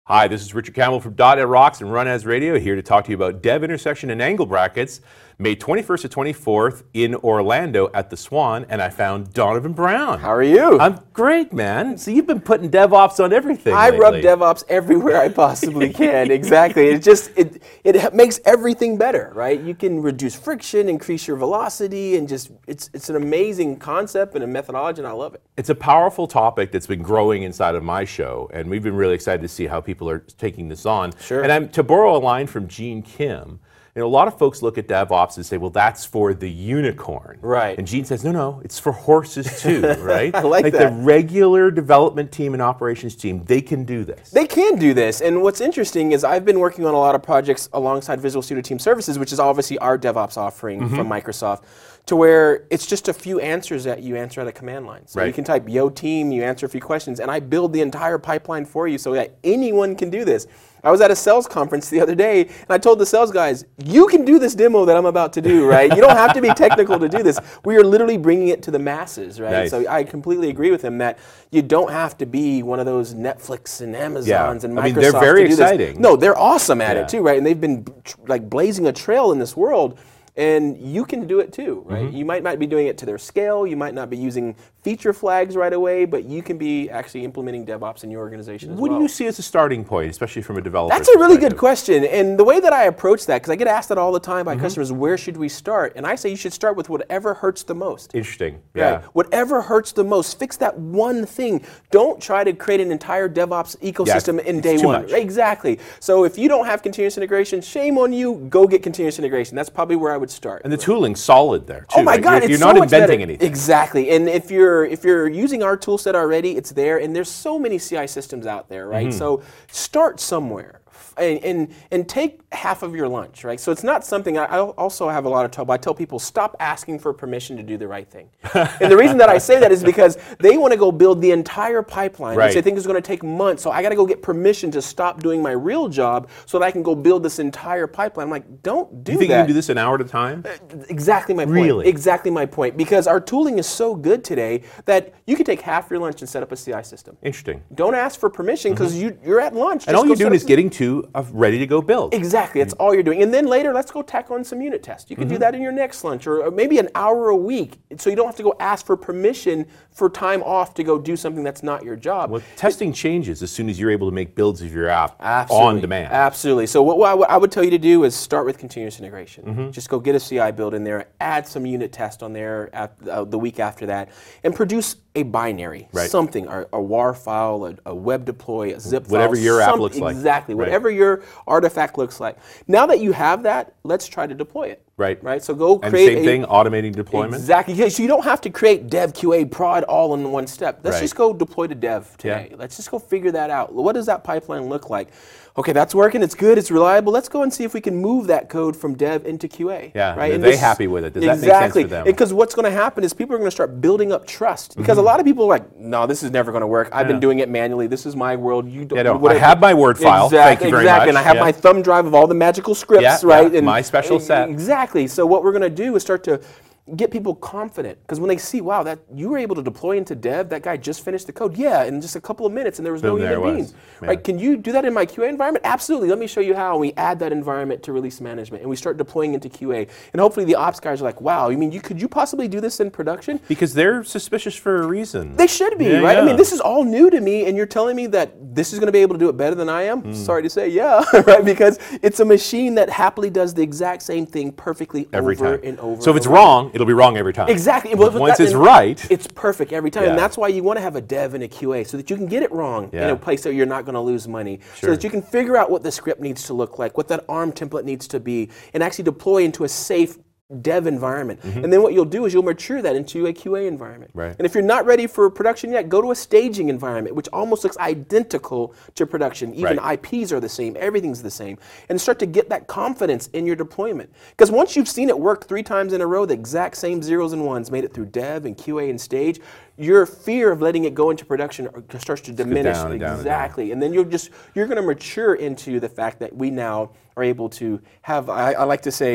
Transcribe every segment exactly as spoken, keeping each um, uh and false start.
Hi, this is Richard Campbell from .NET Rocks and Run As Radio, here to talk to you about dev intersection and angle brackets, May twenty-first to twenty-fourth in Orlando at the Swan, and I found Donovan Brown. How are you? I'm great, man. So you've been putting DevOps on everything I lately. rub DevOps everywhere I possibly can. Exactly. It just it it makes everything better, right? You can reduce friction, increase your velocity, and just it's it's an amazing concept and a methodology, and I love it. It's a powerful topic that's been growing inside of my show, and we've been really excited to see how people are taking this on. Sure. And I'm, to borrow a line from Gene Kim, you know, a lot of folks look at DevOps and say, well, that's for the unicorn. Right. And Gene says, no, no, it's for horses too, right? I like, like that. the regular development team and operations team, they can do this. They can do this. And what's interesting is I've been working on a lot of projects alongside Visual Studio Team Services, which is obviously our DevOps offering mm-hmm. from Microsoft, to where it's just a few answers that you answer at a command line. So right. you can type yo team, you answer a few questions, and I build the entire pipeline for you so that anyone can do this. I was at a sales conference the other day, and I told the sales guys, you can do this demo that I'm about to do, right? You don't have to be technical to do this. We are literally bringing it to the masses, right? Nice. So I completely agree with him that you don't have to be one of those Netflix and Amazons yeah. and Microsoft I mean, they're very to do exciting. This. No, they're awesome at yeah. it too, right? And they've been like blazing a trail in this world. And you can do it too, right? Mm-hmm. You might not be doing it to their scale, you might not be using feature flags right away, but you can be actually implementing DevOps in your organization as what well. What do you see as a starting point, especially from a developer That's a really good question. And the way that I approach that, because I get asked that all the time by mm-hmm. customers, where should we start? And I say you should start with whatever hurts the most. Interesting, yeah. Right? Whatever hurts the most, fix that one thing. Don't try to create an entire DevOps ecosystem yeah, in day too one. Much. Exactly. So if you don't have continuous integration, shame on you, go get continuous integration. That's probably where I would start. And the tooling's solid there too. Oh my right? God, you're, it's you're so not much inventing better. anything. Exactly. And if you're if you're using our tool set already, it's there, and there's so many C I systems out there, right? Mm-hmm. So start somewhere. And, and and take half of your lunch, right? So it's not something, I, I also have a lot of trouble. I tell people, stop asking for permission to do the right thing. And the reason that I say that is because they want to go build the entire pipeline, right. which they think is going to take months. So I got to go get permission to stop doing my real job so that I can go build this entire pipeline. I'm like, don't do that. You think that. you can do this an hour at a time? Exactly my point. Really? Exactly my point. Because our tooling is so good today that you can take half your lunch and set up a C I system. Interesting. Don't ask for permission because mm-hmm. you, you're at lunch. And all you're doing is getting to a ready to go build. Exactly, that's all you're doing. And then later, let's go tack on some unit tests. You can mm-hmm. do that in your next lunch, or maybe an hour a week, so you don't have to go ask for permission for time off to go do something that's not your job. Well, testing it, changes as soon as you're able to make builds of your app absolutely, on demand. Absolutely. So what, what I would tell you to do is start with continuous integration. Mm-hmm. Just go get a C I build in there, add some unit test on there at, uh, the week after that, and produce a binary, right. something, a, a W A R file, a, a web deploy, a zip whatever file. your some, app looks like. Exactly, right. whatever your artifact looks like. Now that you have that, let's try to deploy it. Right. Right. So go and create same a, thing, automating deployment. Exactly. So you don't have to create dev, Q A, prod all in one step. Let's right. just go deploy to dev today. Yeah. Let's just go figure that out. What does that pipeline look like? Okay, that's working. It's good. It's reliable. Let's go and see if we can move that code from dev into Q A. Yeah. Right. Are and they this, happy with it? Does exactly. that make sense for them? Because what's going to happen is people are going to start building up trust. Because mm-hmm. a lot of people are like, no, this is never going to work. I've yeah. been doing it manually. This is my world. You don't. Yeah, no, I have my Word file. Exactly. Thank you very exactly. much. And I have yeah. my thumb drive of all the magical scripts. Yeah, right. Yeah. And my special set. Exactly. So what we're going to do is start to get people confident, because when they see, wow, that you were able to deploy into dev, that guy just finished the code, yeah, in just a couple of minutes, and there was Boom, no human beings. Yeah. Right? Can you do that in my Q A environment? Absolutely. Let me show you how. And we add that environment to release management, and we start deploying into Q A. And hopefully the ops guys are like, wow, you mean you could you possibly do this in production? Because they're suspicious for a reason. They should be, yeah, right? Yeah. I mean, this is all new to me, and you're telling me that this is going to be able to do it better than I am? Mm. Sorry to say, yeah, right? Because it's a machine that happily does the exact same thing perfectly every over time. and over. So if it's over. wrong, it'll be wrong every time. Exactly. But once it's right, it's perfect every time. Yeah. And that's why you want to have a dev and a Q A, so that you can get it wrong yeah. in a place that you're not going to lose money. Sure. So that you can figure out what the script needs to look like, what that ARM template needs to be, and actually deploy into a safe dev environment. Mm-hmm. And then what you'll do is you'll mature that into a Q A environment. Right. And if you're not ready for production yet, go to a staging environment, which almost looks identical to production. Even right. I Ps are the same, everything's the same. And start to get that confidence in your deployment. Because once you've seen it work three times in a row, the exact same zeros and ones made it through dev and Q A and stage, your fear of letting it go into production starts to diminish. Down and down exactly. And, down. and then you're just, you're going to mature into the fact that we now are able to have, I, I like to say,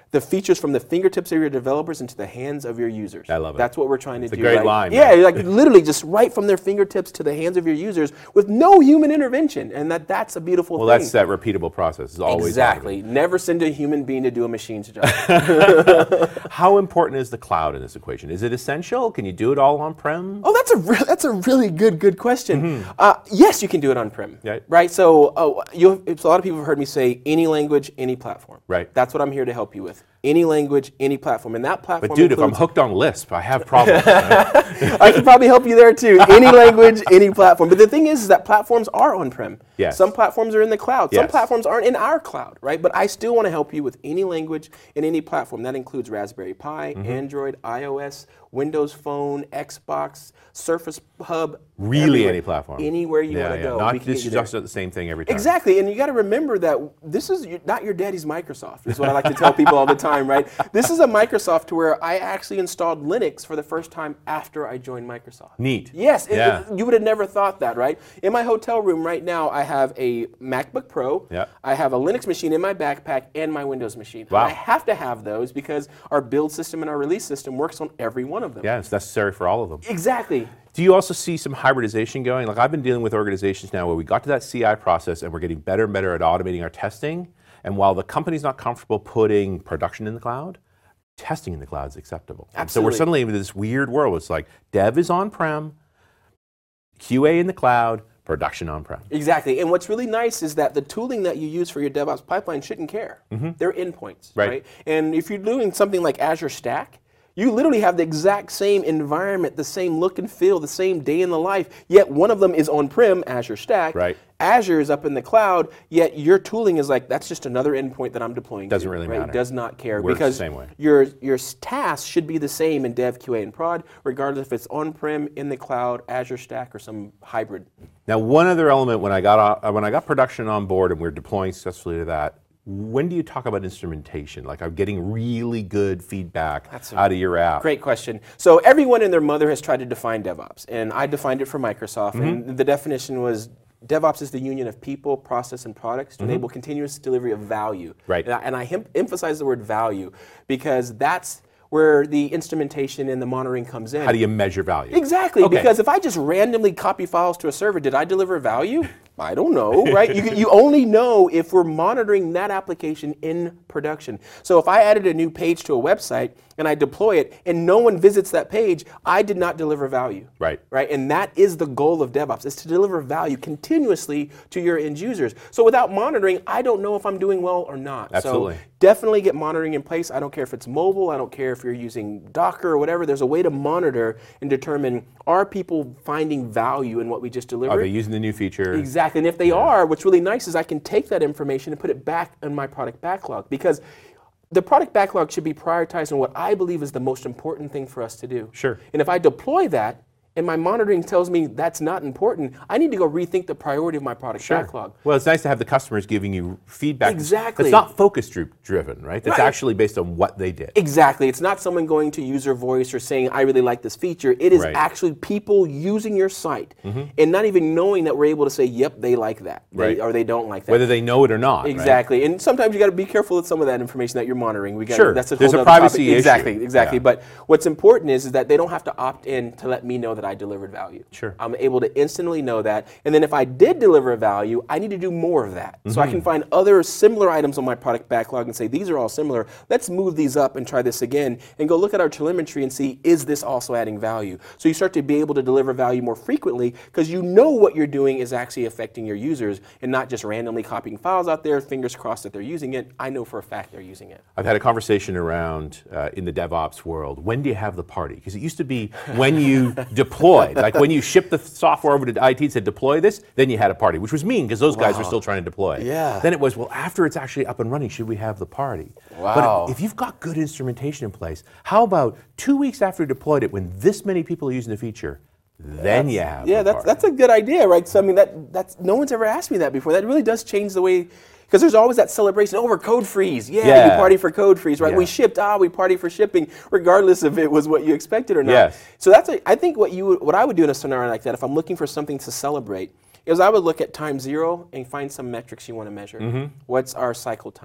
the features from the fingertips of your developers into the hands of your users. I love it. That's what we're trying to it's do. It's a great right? line. Yeah, man. like literally just right from their fingertips to the hands of your users with no human intervention, and that that's a beautiful well, thing. Well, that's that repeatable process. Is always exactly. automated. Never send a human being to do a machine's job. How important is the cloud in this equation? Is it essential? Can you do it all on-prem? Oh, that's a re- that's a really good good question. Mm-hmm. uh, yes, you can do it on-prem. Right. Right. So uh, you a lot of people have heard me say any language, any platform. Right. That's what I'm here to help you with. Any language, any platform, and that platform. But dude, if I'm hooked on Lisp, I have problems. Right? I can probably help you there too. Any language, any platform. But the thing is, is that platforms are on-prem. Yes. Some platforms are in the cloud. Some yes. platforms aren't in our cloud, right? But I still want to help you with any language and any platform. That includes Raspberry Pi, mm-hmm. Android, iOS, Windows Phone, Xbox, Surface Hub. Really, everywhere. any platform. Anywhere you yeah, want to yeah. go. Not we can this is just the same thing every time. Exactly, and you got to remember that this is your, not your daddy's Microsoft. Is what I like to tell people all the time, right? This is a Microsoft to where I actually installed Linux for the first time after I joined Microsoft. Neat. Yes, yeah. it, you would have never thought that, right? In my hotel room right now, I have a MacBook Pro. Yeah. I have a Linux machine in my backpack and my Windows machine. Wow. And I have to have those because our build system and our release system works on every one of them. Yeah, it's necessary for all of them. Exactly. Do you also see some hybridization going? Like I've been dealing with organizations now where we got to that C I process and we're getting better and better at automating our testing. And while the company's not comfortable putting production in the cloud, testing in the cloud is acceptable. Absolutely. So we're suddenly in this weird world. It's like dev is on-prem, Q A in the cloud, production on-prem. Exactly. And what's really nice is that the tooling that you use for your DevOps pipeline shouldn't care. Mm-hmm. They're endpoints, right. right? And if you're doing something like Azure Stack, you literally have the exact same environment, the same look and feel, the same day in the life, yet one of them is on-prem, Azure Stack. Right. Azure is up in the cloud, yet your tooling is like, that's just another endpoint that I'm deploying Doesn't to, really right? matter. Does not care. Works because the same way. Your, your tasks should be the same in Dev, Q A, and Prod, regardless if it's on-prem, in the cloud, Azure Stack, or some hybrid. Now, one other element, when I got, uh, when I got production on board and we're deploying successfully to that, when do you talk about instrumentation? Like I'm getting really good feedback That's out of your app. Great question. So everyone and their mother has tried to define DevOps, and I defined it for Microsoft, mm-hmm. and the definition was DevOps is the union of people, process, and products to mm-hmm. enable continuous delivery of value. Right. And I, and I hem- emphasize the word value because that's where the instrumentation and the monitoring comes in. How do you measure value? Exactly, okay. because if I just randomly copy files to a server, did I deliver value? I don't know, right? you, you only know if we're monitoring that application in production. So if I added a new page to a website and I deploy it and no one visits that page, I did not deliver value. Right. Right, and that is the goal of DevOps, is to deliver value continuously to your end users. So without monitoring, I don't know if I'm doing well or not. Absolutely. So definitely get monitoring in place. I don't care if it's mobile, I don't care if you're using Docker or whatever. There's a way to monitor and determine, are people finding value in what we just delivered? Are they using the new feature? Exactly, and if they yeah. are, what's really nice is I can take that information and put it back in my product backlog, because the product backlog should be prioritized on what I believe is the most important thing for us to do. Sure. And if I deploy that, and my monitoring tells me that's not important, I need to go rethink the priority of my product sure. backlog. Well, it's nice to have the customers giving you feedback. Exactly. It's not focus dri- driven, right? It's right. actually based on what they did. Exactly. It's not someone going to user voice or saying, I really like this feature. It is right. actually people using your site mm-hmm. and not even knowing that we're able to say, yep, they like that, right. they, or they don't like that. Whether they know it or not. Exactly. Right? And sometimes you got to be careful with some of that information that you're monitoring. We got sure. That's a There's whole a other privacy topic. issue. Exactly. Exactly. Yeah. But what's important is, is that they don't have to opt in to let me know that I delivered value. Sure. I'm able to instantly know that. And then if I did deliver value, I need to do more of that. Mm-hmm. So I can find other similar items on my product backlog and say, these are all similar. Let's move these up and try this again and go look at our telemetry and see, is this also adding value? So you start to be able to deliver value more frequently because you know what you're doing is actually affecting your users and not just randomly copying files out there, fingers crossed that they're using it. I know for a fact they're using it. I've had a conversation around uh, in the DevOps world, when do you have the party? Because it used to be when you deployed, like when you ship the software over to I T and said deploy this, then you had a party, which was mean because those guys wow. were still trying to deploy. Yeah. Then it was, well, after it's actually up and running, should we have the party? Wow. But if, if you've got good instrumentation in place, how about two weeks after you deployed it, when this many people are using the feature, then that's, you have yeah, the that's party. that's a good idea, right? So I mean, that that's no one's ever asked me that before. That really does change the way. Because there's always that celebration, oh, we're code freeze. Yeah, yeah. you party for code freeze, right? Yeah. We shipped, ah, we party for shipping, regardless if it was what you expected or not. Yes. So that's, a, I think what you would, what I would do in a scenario like that, if I'm looking for something to celebrate, is I would look at time zero and find some metrics you want to measure. Mm-hmm. What's our cycle time?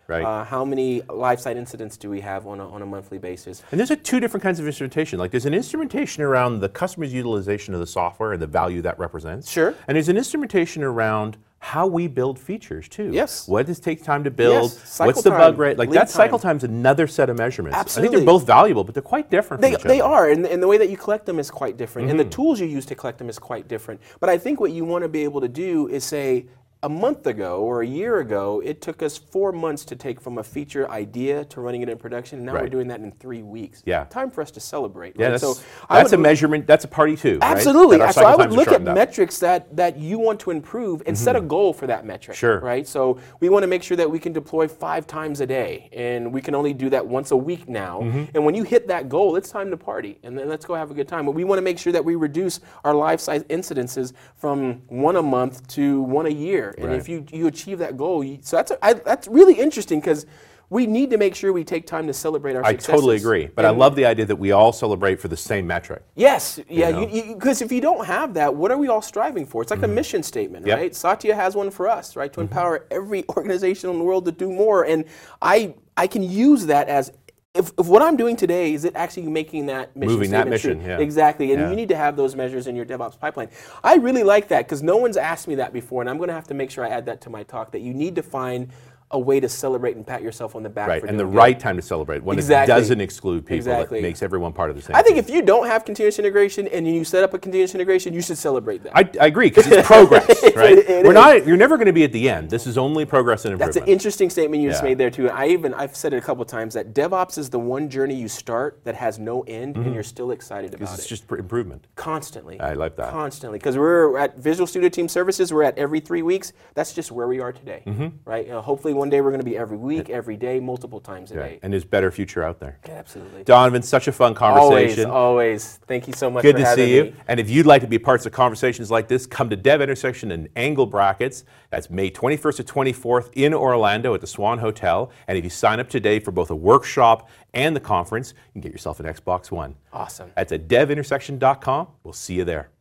Right. Uh, how many live site incidents do we have on a, on a monthly basis? And there's a two different kinds of instrumentation. Like there's an instrumentation around the customer's utilization of the software and the value that represents. Sure. And there's an instrumentation around how we build features too. Yes. What does it take time to build? Yes. Cycle What's the time, bug rate? Like lead that cycle time. time's another set of measurements. Absolutely. I think they're both valuable, but they're quite different They, from each they other. are, and, and the way that you collect them is quite different, Mm-hmm. and the tools you use to collect them is quite different. But I think what you want to be able to do is say, a month ago or a year ago, it took us four months to take from a feature idea to running it in production, and now we're Right. doing that in three weeks. Yeah. Time for us to celebrate. Yeah, right? that's, so I that's would a measurement, that's a party too, right? Absolutely. That our So cycle I would times are look at shortened up. metrics that, that you want to improve and set a goal for that metric. Sure. Right? So we want to make sure that we can deploy five times a day, and we can only do that once a week now. Mm-hmm. And when you hit that goal, it's time to party, and then let's go have a good time. But we want to make sure that we reduce our live site incidences from one a month to one a year. And Right. if you, you achieve that goal, you, so that's, a, I, that's really interesting because we need to make sure we take time to celebrate our I successes. totally agree, but I And- love the idea that we all celebrate for the same metric. Yes, yeah, know? you because if you don't have that, what are we all striving for? It's like a mission statement, Yep. right? Satya has one for us, right? To empower every organization in the world to do more, and I I can use that as if, if what I'm doing today is it actually making that mission Moving that statement true? mission, yeah. Exactly, and Yeah. you need to have those measures in your DevOps pipeline. I really like that because no one's asked me that before, and I'm going to have to make sure I add that to my talk. That you need to find a way to celebrate and pat yourself on the back Right, for and the doing good. right time to celebrate, when Exactly. it doesn't exclude people, Exactly. it makes everyone part of the same I think team. if you don't have continuous integration and you set up a continuous integration, you should celebrate that. I, I agree, because it's progress, right? It- it We're is. not, you're never going to be at the end. This is only progress and That's improvement. an interesting statement you just Yeah. made there too. I even I've said it a couple of times that DevOps is the one journey you start that has no end, and you're still excited about It's it just pr- improvement. constantly. I like that. Constantly, because we're at Visual Studio Team Services. We're at every three weeks. That's just where we are today, right? You know, hopefully one day we're going to be every week, every day, multiple times a day. Right. And there's better future out there. Yeah, absolutely. Donovan, such a fun Always, conversation. always. Thank you so much. Good for to having see you. me. And if you'd like to be parts of conversations like this, come to Dev Intersection in Angle Brackets. That's May twenty-first to twenty-fourth in Orlando at the Swan Hotel. And if you sign up today for both a workshop and the conference, you can get yourself an Xbox One. Awesome. That's at dev intersection dot com. We'll see you there.